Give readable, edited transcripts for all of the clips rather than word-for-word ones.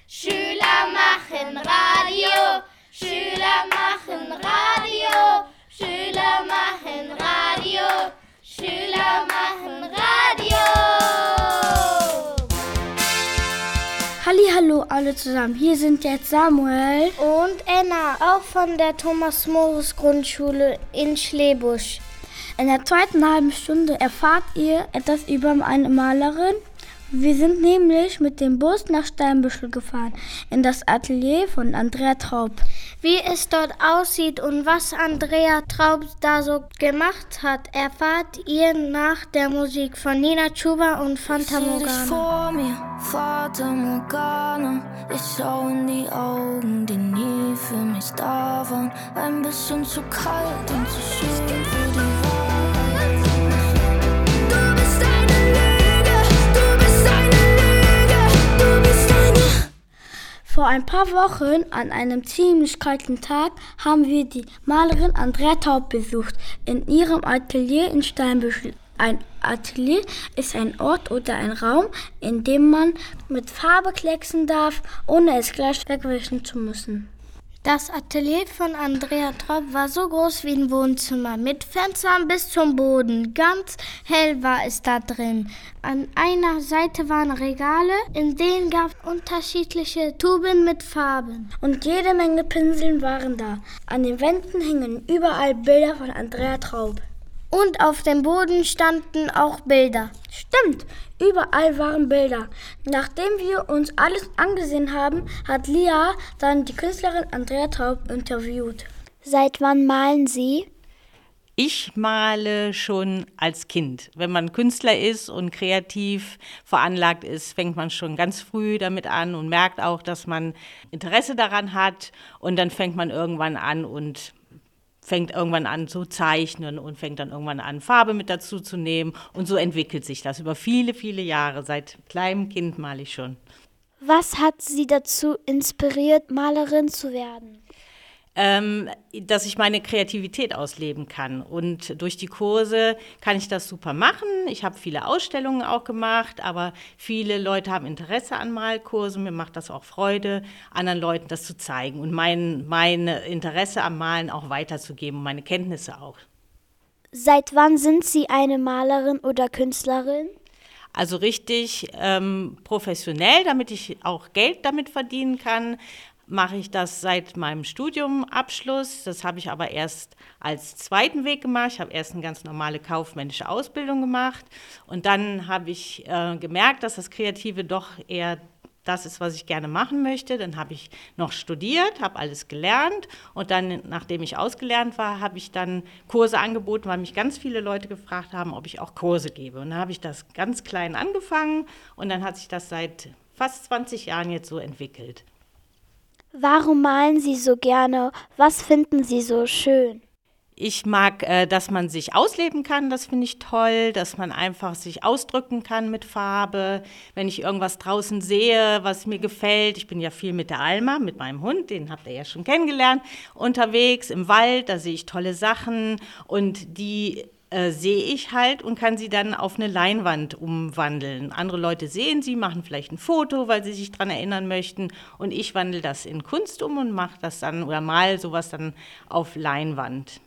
Schüler machen Radio, Schüler machen Radio, Schüler machen Radio, Schüler machen Radio. Hallihallo alle zusammen, hier sind jetzt Samuel und Anna, auch von der Thomas-Morus-Grundschule in Schlebusch. In der zweiten halben Stunde erfahrt ihr etwas über eine Malerin. Wir sind nämlich mit dem Bus nach Steinbüschel gefahren, in das Atelier von Andrea Traub. Wie es dort aussieht und was Andrea Traub da so gemacht hat, erfahrt ihr nach der Musik von Nina Chuba und Fata Morgana. Ich seh dich vor mir, Fata Morgana. Ich schau in die Augen, die nie für mich da waren. Ein bisschen zu kalt und zu schön für die Wahrheit. Vor ein paar Wochen, an einem ziemlich kalten Tag, haben wir die Malerin Andrea Traub besucht, in ihrem Atelier in Steinbüschel. Ein Atelier ist ein Ort oder ein Raum, in dem man mit Farbe klecksen darf, ohne es gleich wegwischen zu müssen. Das Atelier von Andrea Traub war so groß wie ein Wohnzimmer, mit Fenstern bis zum Boden. Ganz hell war es da drin. An einer Seite waren Regale, in denen gab es unterschiedliche Tuben mit Farben. Und jede Menge Pinseln waren da. An den Wänden hingen überall Bilder von Andrea Traub. Und auf dem Boden standen auch Bilder. Stimmt, überall waren Bilder. Nachdem wir uns alles angesehen haben, hat Lia dann die Künstlerin Andrea Traub interviewt. Seit wann malen Sie? Ich male schon als Kind. Wenn man Künstler ist und kreativ veranlagt ist, fängt man schon ganz früh damit an und merkt auch, dass man Interesse daran hat. Und dann fängt man irgendwann an zu zeichnen und fängt dann irgendwann an, Farbe mit dazu zu nehmen. Und so entwickelt sich das über viele, viele Jahre. Seit kleinem Kind male ich schon. Was hat Sie dazu inspiriert, Malerin zu werden? Dass ich meine Kreativität ausleben kann. Und durch die Kurse kann ich das super machen. Ich habe viele Ausstellungen auch gemacht, aber viele Leute haben Interesse an Malkursen. Mir macht das auch Freude, anderen Leuten das zu zeigen und mein Interesse am Malen auch weiterzugeben und meine Kenntnisse auch. Seit wann sind Sie eine Malerin oder Künstlerin? Also richtig professionell, damit ich auch Geld damit verdienen kann, mache ich das seit meinem Studiumabschluss. Das habe ich aber erst als zweiten Weg gemacht. Ich habe erst eine ganz normale kaufmännische Ausbildung gemacht. Und dann habe ich gemerkt, dass das Kreative doch eher das ist, was ich gerne machen möchte. Dann habe ich noch studiert, habe alles gelernt. Und dann, nachdem ich ausgelernt war, habe ich dann Kurse angeboten, weil mich ganz viele Leute gefragt haben, ob ich auch Kurse gebe. Und dann habe ich das ganz klein angefangen. Und dann hat sich das seit fast 20 Jahren jetzt so entwickelt. Warum malen Sie so gerne? Was finden Sie so schön? Ich mag, dass man sich ausleben kann, das finde ich toll, dass man einfach sich ausdrücken kann mit Farbe. Wenn ich irgendwas draußen sehe, was mir gefällt, ich bin ja viel mit der Alma, mit meinem Hund, den habt ihr ja schon kennengelernt, unterwegs im Wald, da sehe ich tolle Sachen und die sehe ich halt und kann sie dann auf eine Leinwand umwandeln. Andere Leute sehen sie, machen vielleicht ein Foto, weil sie sich daran erinnern möchten und ich wandle das in Kunst um und mache das dann oder mal sowas dann auf Leinwand.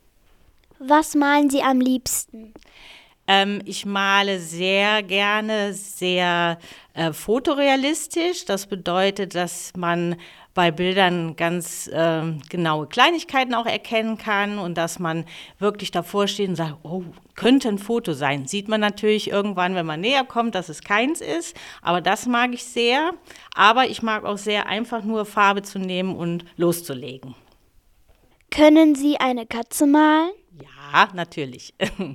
Was malen Sie am liebsten? Ich male sehr gerne, sehr fotorealistisch. Das bedeutet, dass man bei Bildern ganz genaue Kleinigkeiten auch erkennen kann und dass man wirklich davor steht und sagt, oh, könnte ein Foto sein. Sieht man natürlich irgendwann, wenn man näher kommt, dass es keins ist, aber das mag ich sehr. Aber ich mag auch sehr, einfach nur Farbe zu nehmen und loszulegen. Können Sie eine Katze malen? Ja, natürlich.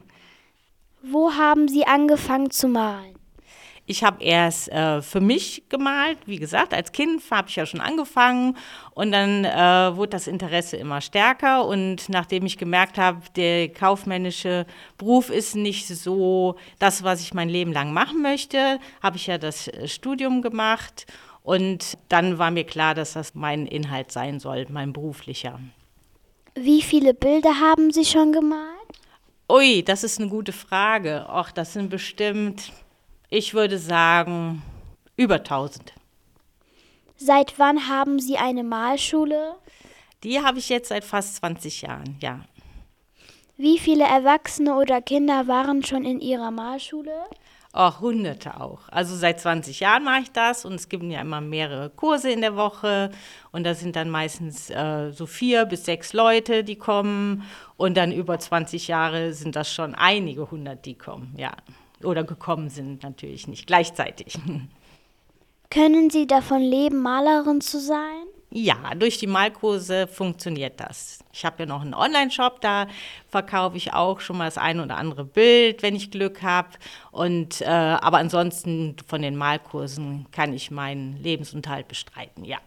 Wo haben Sie angefangen zu malen? Ich habe erst für mich gemalt, wie gesagt, als Kind habe ich ja schon angefangen und dann wurde das Interesse immer stärker und nachdem ich gemerkt habe, der kaufmännische Beruf ist nicht so das, was ich mein Leben lang machen möchte, habe ich ja das Studium gemacht und dann war mir klar, dass das mein Inhalt sein soll, mein beruflicher. Wie viele Bilder haben Sie schon gemalt? Ui, das ist eine gute Frage. Och, das sind bestimmt, ich würde sagen, über 1000. Seit wann haben Sie eine Malschule? Die habe ich jetzt seit fast 20 Jahren, ja. Wie viele Erwachsene oder Kinder waren schon in Ihrer Malschule? Hunderte auch. Also seit 20 Jahren mache ich das und es gibt ja immer mehrere Kurse in der Woche und da sind dann meistens so 4 bis 6 Leute, die kommen und dann über 20 Jahre sind das schon einige 100, die kommen, ja. Oder gekommen sind, natürlich nicht gleichzeitig. Können Sie davon leben, Malerin zu sein? Ja, durch die Malkurse funktioniert das. Ich habe ja noch einen Online-Shop, da verkaufe ich auch schon mal das ein oder andere Bild, wenn ich Glück habe. Aber ansonsten von den Malkursen kann ich meinen Lebensunterhalt bestreiten, ja.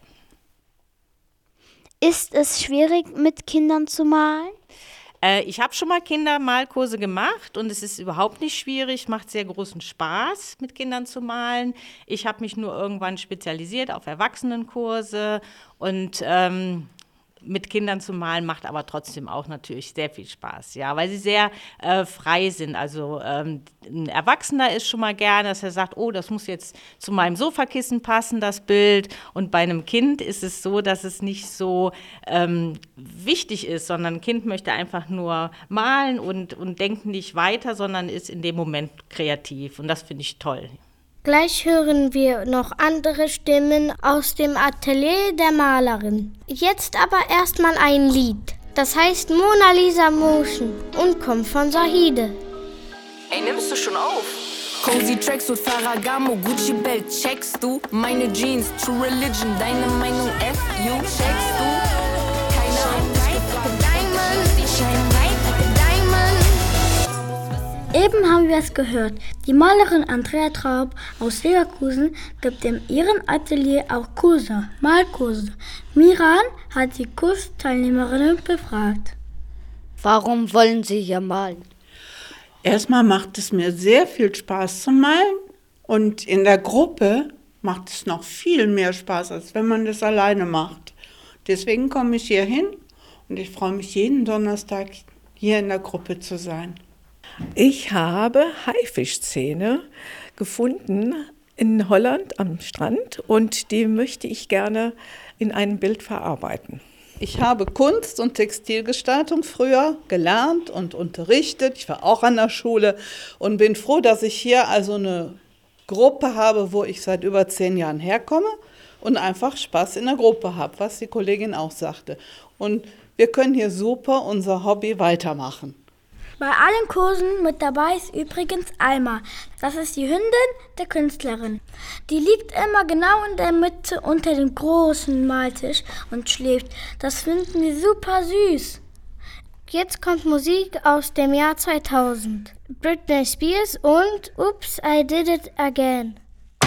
Ist es schwierig, mit Kindern zu malen? Ich habe schon mal Kindermalkurse gemacht und es ist überhaupt nicht schwierig, macht sehr großen Spaß, mit Kindern zu malen. Ich habe mich nur irgendwann spezialisiert auf Erwachsenenkurse und mit Kindern zu malen macht aber trotzdem auch natürlich sehr viel Spaß, ja, weil sie sehr frei sind. Also ein Erwachsener ist schon mal gerne, dass er sagt, oh, das muss jetzt zu meinem Sofakissen passen, das Bild. Und bei einem Kind ist es so, dass es nicht so wichtig ist, sondern ein Kind möchte einfach nur malen und denkt nicht weiter, sondern ist in dem Moment kreativ. Und das finde ich toll. Gleich hören wir noch andere Stimmen aus dem Atelier der Malerin. Jetzt aber erstmal ein Lied. Das heißt Mona Lisa Motion und kommt von Zahide. Ey, nimmst du schon auf? Cozy Tracks mit Ferragamo, Gucci Belt, checkst du? Meine Jeans, True Religion, deine Meinung FU, checkst du? Keine Ahnung, Diamond, die shine bright like a diamond. Eben haben wir es gehört. Die Malerin Andrea Traub aus Leverkusen gibt in ihrem Atelier auch Kurse, Malkurse. Miran hat die Kursteilnehmerinnen befragt. Warum wollen Sie hier malen? Erstmal macht es mir sehr viel Spaß zu malen und in der Gruppe macht es noch viel mehr Spaß, als wenn man das alleine macht. Deswegen komme ich hier hin und ich freue mich jeden Donnerstag hier in der Gruppe zu sein. Ich habe Haifischzähne gefunden in Holland am Strand und die möchte ich gerne in ein Bild verarbeiten. Ich habe Kunst- und Textilgestaltung früher gelernt und unterrichtet. Ich war auch an der Schule und bin froh, dass ich hier also eine Gruppe habe, wo ich seit über 10 Jahren herkomme und einfach Spaß in der Gruppe habe, was die Kollegin auch sagte. Und wir können hier super unser Hobby weitermachen. Bei allen Kursen mit dabei ist übrigens Alma. Das ist die Hündin der Künstlerin. Die liegt immer genau in der Mitte unter dem großen Maltisch und schläft. Das finden wir super süß. Jetzt kommt Musik aus dem Jahr 2000. Britney Spears und Oops, I Did It Again.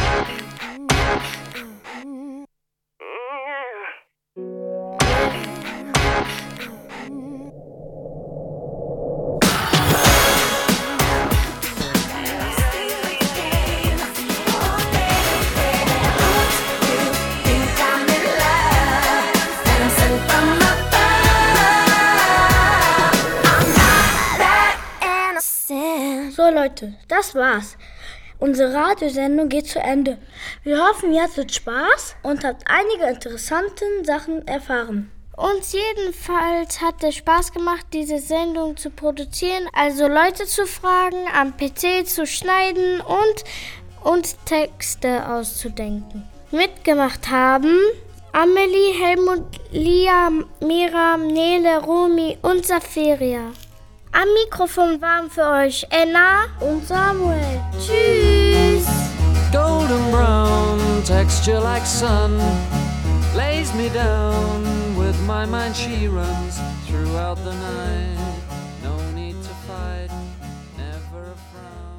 So Leute, das war's. Unsere Radiosendung geht zu Ende. Wir hoffen, ihr hattet Spaß und habt einige interessante Sachen erfahren. Uns jedenfalls hat es Spaß gemacht, diese Sendung zu produzieren, also Leute zu fragen, am PC zu schneiden und Texte auszudenken. Mitgemacht haben Amelie, Helmut, Lia, Mira, Nele, Romy und Saferia. Am Mikrofon waren für euch Enna und Samuel. Tschüss! Golden brown, texture like sun, lays me down, with my mind she runs throughout the night. No need to fight, never a frown.